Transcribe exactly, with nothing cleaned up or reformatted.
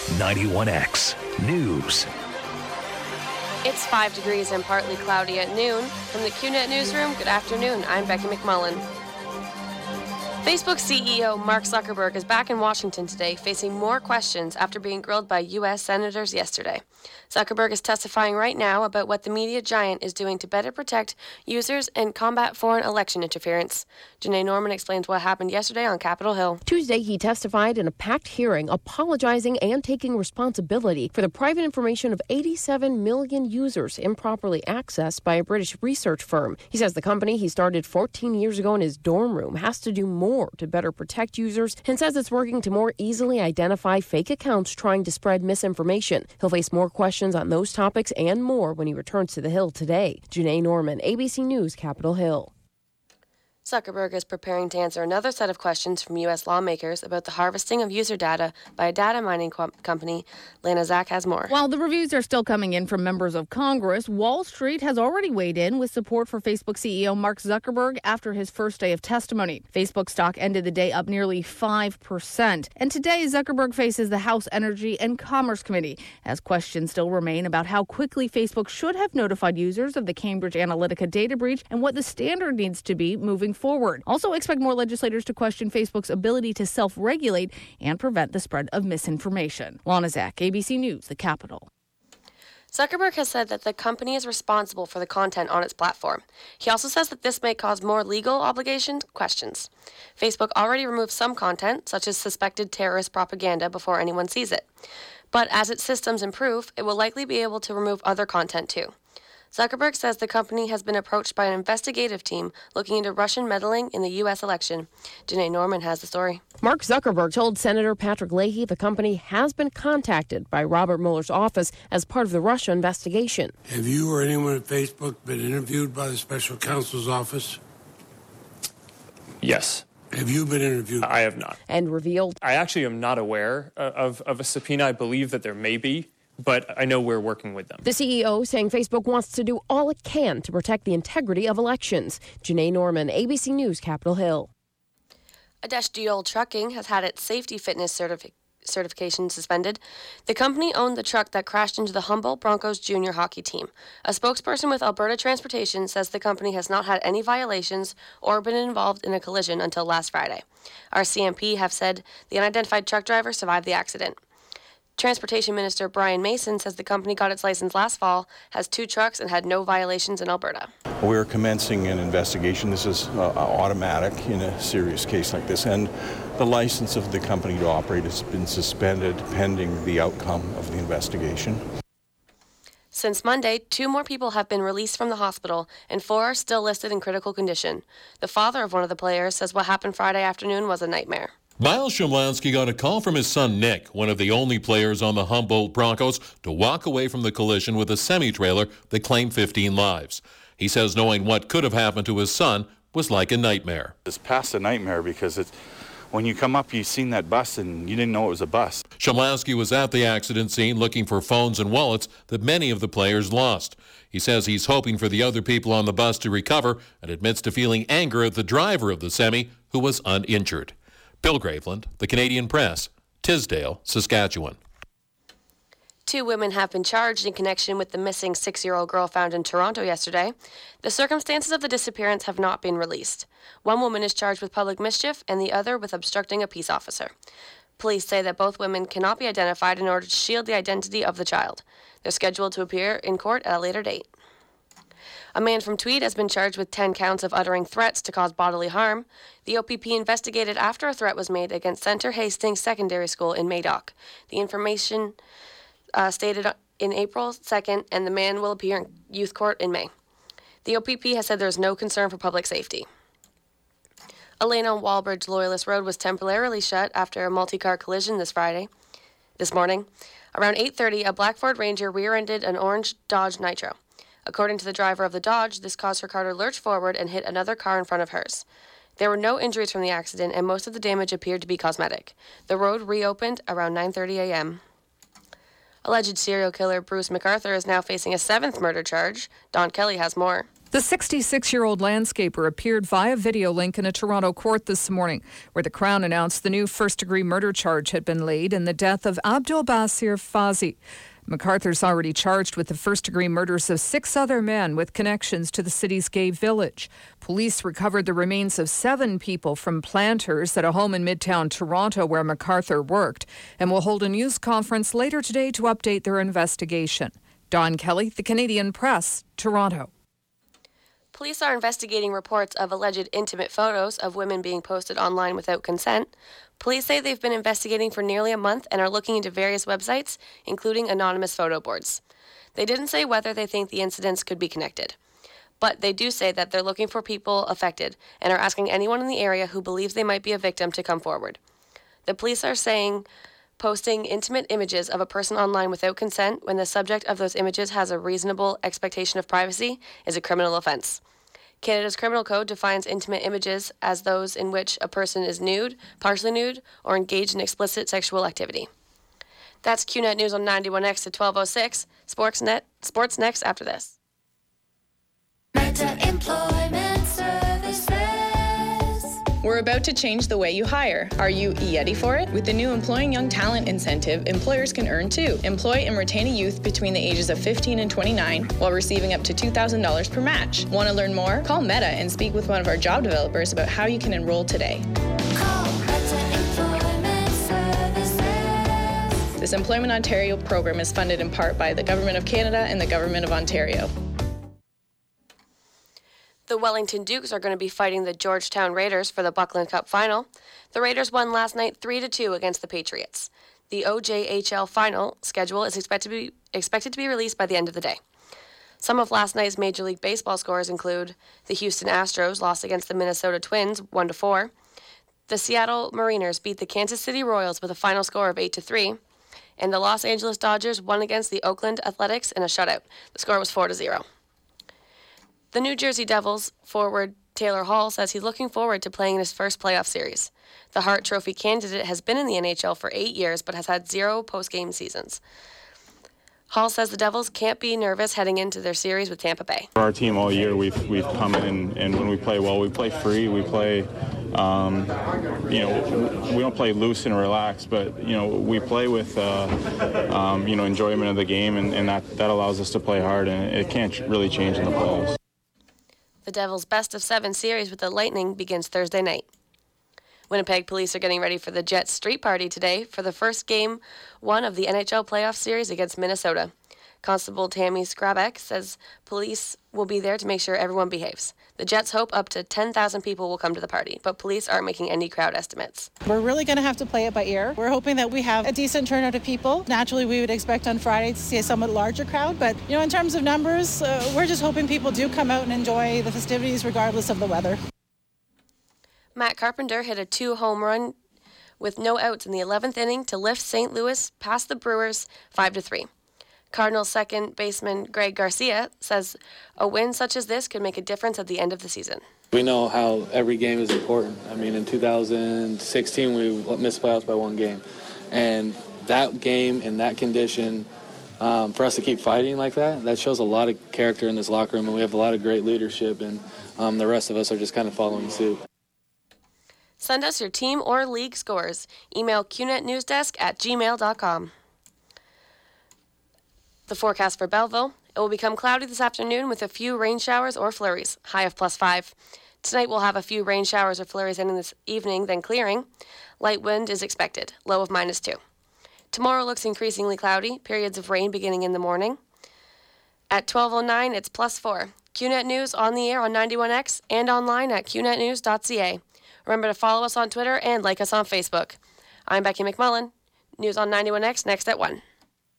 ninety-one X News. It's five degrees and partly cloudy at noon. From the Q net Newsroom, good afternoon. I'm Becky McMullen. Facebook C E O Mark Zuckerberg is back in Washington today, facing more questions after being grilled by U S senators yesterday. Zuckerberg is testifying right now about what the media giant is doing to better protect users and combat foreign election interference. Janae Norman explains what happened yesterday on Capitol Hill. Tuesday, he testified in a packed hearing, apologizing and taking responsibility for the private information of eighty-seven million users improperly accessed by a British research firm. He says the company he started fourteen years ago in his dorm room has to do more to better protect users and says it's working to more easily identify fake accounts trying to spread misinformation. He'll face more questions on those topics and more when he returns to the Hill today. Janae Norman, A B C News, Capitol Hill. Zuckerberg is preparing to answer another set of questions from U S lawmakers about the harvesting of user data by a data mining co- company. Lana Zach has more. While the reviews are still coming in from members of Congress, Wall Street has already weighed in with support for Facebook C E O Mark Zuckerberg after his first day of testimony. Facebook stock ended the day up nearly five percent. And today, Zuckerberg faces the House Energy and Commerce Committee, as questions still remain about how quickly Facebook should have notified users of the Cambridge Analytica data breach and what the standard needs to be moving forward. Also expect more legislators to question Facebook's ability to self-regulate and prevent the spread of misinformation. Lana Zach, A B C News, the Capitol. Zuckerberg has said that the company is responsible for the content on its platform. He also says that this may cause more legal obligation questions. Facebook already removed some content, such as suspected terrorist propaganda, before anyone sees it. But as its systems improve, it will likely be able to remove other content too. Zuckerberg says the company has been approached by an investigative team looking into Russian meddling in the U S election. Janae Norman has the story. Mark Zuckerberg told Senator Patrick Leahy the company has been contacted by Robert Mueller's office as part of the Russia investigation. Have you or anyone at Facebook been interviewed by the special counsel's office? Yes. Have you been interviewed? I have not. And revealed, I actually am not aware of, of a subpoena. I believe that there may be, but I know we're working with them. The C E O saying Facebook wants to do all it can to protect the integrity of elections. Janae Norman, A B C News, Capitol Hill. Adesh Diol Trucking has had its safety fitness certifi- certification suspended. The company owned the truck that crashed into the Humboldt Broncos junior hockey team. A spokesperson with Alberta Transportation says the company has not had any violations or been involved in a collision until last Friday. Our C M P have said the unidentified truck driver survived the accident. Transportation Minister Brian Mason says the company got its license last fall, has two trucks, and had no violations in Alberta. We're commencing an investigation. This is uh, automatic in a serious case like this, and the license of the company to operate has been suspended pending the outcome of the investigation. Since Monday, two more people have been released from the hospital, and four are still listed in critical condition. The father of one of the players says what happened Friday afternoon was a nightmare. Miles Shumlansky got a call from his son Nick, one of the only players on the Humboldt Broncos, to walk away from the collision with a semi-trailer that claimed fifteen lives. He says knowing what could have happened to his son was like a nightmare. It's past a nightmare because it's, when you come up, you've seen that bus and you didn't know it was a bus. Shumlansky was at the accident scene looking for phones and wallets that many of the players lost. He says he's hoping for the other people on the bus to recover and admits to feeling anger at the driver of the semi, who was uninjured. Bill Graveland, The Canadian Press, Tisdale, Saskatchewan. Two women have been charged in connection with the missing six-year-old girl found in Toronto yesterday. The circumstances of the disappearance have not been released. One woman is charged with public mischief and the other with obstructing a peace officer. Police say that both women cannot be identified in order to shield the identity of the child. They're scheduled to appear in court at a later date. A man from Tweed has been charged with ten counts of uttering threats to cause bodily harm. The O P P investigated after a threat was made against Centre Hastings Secondary School in Madoc. The information uh, stated in April second, and the man will appear in youth court in May. The O P P has said there is no concern for public safety. A lane on Wallbridge Loyalist Road was temporarily shut after a multi-car collision this Friday, this morning. Around eight thirty, a black Ford Ranger rear-ended an orange Dodge Nitro. According to the driver of the Dodge, this caused her car to lurch forward and hit another car in front of hers. There were no injuries from the accident, and most of the damage appeared to be cosmetic. The road reopened around nine thirty a.m. Alleged serial killer Bruce McArthur is now facing a seventh murder charge. Don Kelly has more. The sixty-six-year-old landscaper appeared via video link in a Toronto court this morning, where the Crown announced the new first-degree murder charge had been laid in the death of Abdul Basir Fazi. MacArthur's already charged with the first-degree murders of six other men with connections to the city's gay village. Police recovered the remains of seven people from planters at a home in Midtown Toronto where MacArthur worked, and will hold a news conference later today to update their investigation. Dawn Kelly, The Canadian Press, Toronto. Police are investigating reports of alleged intimate photos of women being posted online without consent. Police say they've been investigating for nearly a month and are looking into various websites, including anonymous photo boards. They didn't say whether they think the incidents could be connected, but they do say that they're looking for people affected and are asking anyone in the area who believes they might be a victim to come forward. The police are saying posting intimate images of a person online without consent when the subject of those images has a reasonable expectation of privacy is a criminal offense. Canada's Criminal Code defines intimate images as those in which a person is nude, partially nude, or engaged in explicit sexual activity. That's Q Net News on ninety-one X at twelve oh six. Sports, net, sports next after this. Meta Employment Services. We're about to change the way you hire. Are you ready for it? With the new Employing Young Talent incentive, employers can earn too. Employ and retain a youth between the ages of fifteen and twenty-nine while receiving up to two thousand dollars per match. Want to learn more? Call Meta and speak with one of our job developers about how you can enroll today. Call Meta Employment Services. This Employment Ontario program is funded in part by the Government of Canada and the Government of Ontario. The Wellington Dukes are going to be fighting the Georgetown Raiders for the Buckland Cup final. The Raiders won last night three to two against the Patriots. The O J H L final schedule is expected to be expected to be released by the end of the day. Some of last night's Major League Baseball scores include the Houston Astros lost against the Minnesota Twins one to four. The Seattle Mariners beat the Kansas City Royals with a final score of eight to three, and the Los Angeles Dodgers won against the Oakland Athletics in a shutout. The score was four to zero. The New Jersey Devils forward Taylor Hall says he's looking forward to playing in his first playoff series. The Hart Trophy candidate has been in the N H L for eight years but has had zero post-game seasons. Hall says the Devils can't be nervous heading into their series with Tampa Bay. For our team all year, we've we've come in and, and when we play well, we play free. We play, um, you know, we don't play loose and relaxed, but you know, we play with, uh, um, you know, enjoyment of the game, and, and that that allows us to play hard, and it can't really change in the playoffs. The Devils' best of seven series with the Lightning begins Thursday night. Winnipeg police are getting ready for the Jets street party today for the first game one of the N H L playoff series against Minnesota. Constable Tammy Skrabek says police will be there to make sure everyone behaves. The Jets hope up to ten thousand people will come to the party, but police aren't making any crowd estimates. We're really going to have to play it by ear. We're hoping that we have a decent turnout of people. Naturally, we would expect on Friday to see a somewhat larger crowd, but you know, in terms of numbers, uh, we're just hoping people do come out and enjoy the festivities regardless of the weather. Matt Carpenter hit a two-home run with no outs in the eleventh inning to lift Saint Louis past the Brewers five to three. Cardinals second baseman Greg Garcia says a win such as this could make a difference at the end of the season. We know how every game is important. I mean, in two thousand sixteen, we missed playoffs by one game. And that game in that condition, um, for us to keep fighting like that, that shows a lot of character in this locker room, and we have a lot of great leadership, and um, the rest of us are just kind of following suit. Send us your team or league scores. Email q net newsdesk at gmail dot com. The forecast for Belleville. It will become cloudy this afternoon with a few rain showers or flurries, high of plus five. Tonight we'll have a few rain showers or flurries ending this evening, then clearing. Light wind is expected, low of minus two. Tomorrow looks increasingly cloudy, periods of rain beginning in the morning. At twelve oh nine, it's plus four. Q Net News on the air on ninety-one X and online at q net news dot c a. Remember to follow us on Twitter and like us on Facebook. I'm Becky McMullen. News on ninety-one X next at one.